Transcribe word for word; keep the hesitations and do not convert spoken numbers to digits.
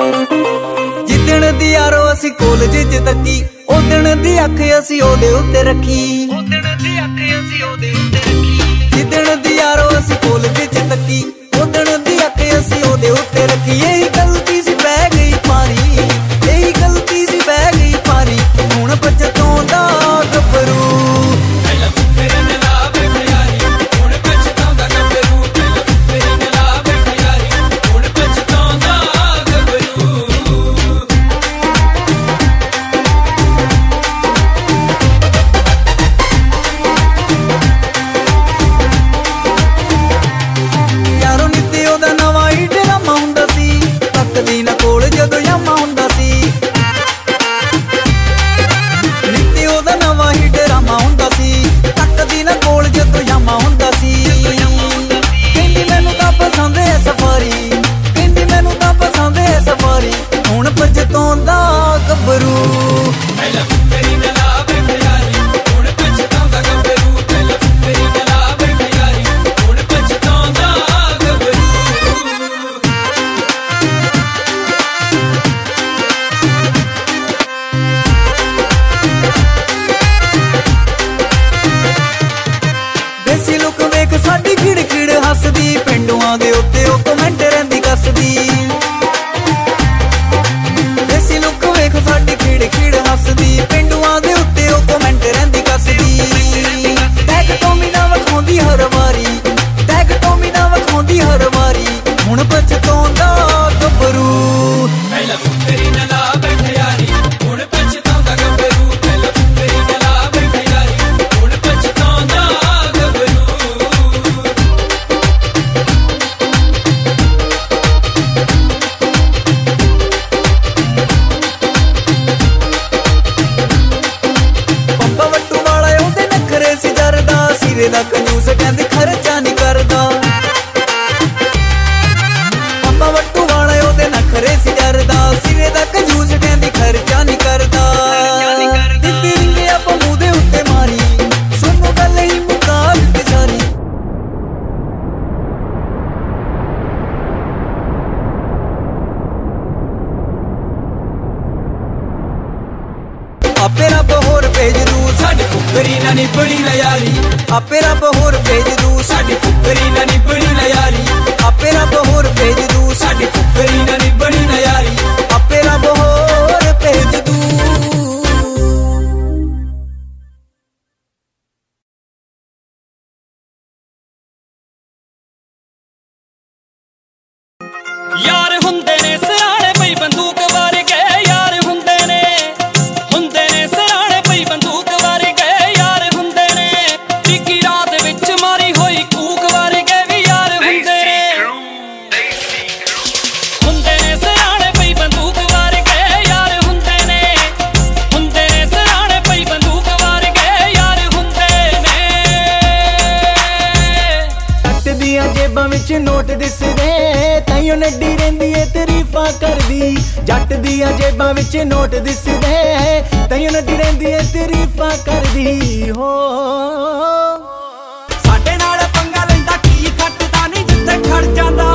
जिदण दी यारो असी कॉलेज च तकी उदण दी अख असी ओदे उत्ते रखी। जिदण दी यारो असी कॉलेज च तकी उदण दी अख असी ओदे उत्ते रखी। यही गलती सी पै गई पारी, यही गलती सी पै गई पारी, हुण पछताउंदा गभरू। साडी खिड़ खिड़ हसदी पिंडुआं दे उत्ते ओ कमेंट रहिंदी कसदी। देसी लुक वेख साडी खिड़ खिड़ हसदी पिंडुआं दे उत्ते ओ कमेंट रहिंदी कसदी। टैग टोमी ना वखाउंदी हर वारी, टैग टोमी ना वखाउंदी हर वारी, हुण पछताउंदा गभरू। पहला फुकरी ना ला बैठ यारी, हुण पछताउंदा गभरू। पहला फुकरी ना ला बैठ यारी, हुण पछताउंदा गभरू। सिरे दा कंजूस कहंदे खर्चा नहीं करदा, पापा वट्टू वाला ओदे नखरे सी जरदा। सिरे दा कंजूस कहंदे खर्चा नहीं करदा, दित्ती रिंगे आपां मूंह दे उत्ते मारी, सुनो गल ही मुका दित्ती सारी। आपे रब होर भेज दू साडी फुकरी ना निभड़ी ना यारी। आपे रब होर भेज दू साडी फुकरी ना निभड़ी ना यारी। आपे रब होर भेज दू साडी फुकरी ना निभड़ी ना यारी। आपे रब होर भेज दू। यार हुंदे ने सिराणे पई बंदूक वर्गे, यार हुंदे ने हुंदे ने सिराणे पई बंदूक वर्गे, यार हुंदे ने टिकी रात विच मारी होई कूक वर्गे भी यार हुंदे ने। हुंदे ने सिराणे पई बंदूक वर्गे, यार हुंदे ने हुंदे ने सिराणे पई बंदूक वर्गे, यार हुंदे ने। टट दियां जेबां विच नोट दिसदे ताइयों नड्डी रहिंदी ए तरीफां करदी। जट दियां जेबां विच नोट दिसदे ताइयों नड्डी रहिंदी ए तरीफां करदी। हो साडे नाल पंगा लैंदा की खटदा नहीं जिथे खड़ जांदा।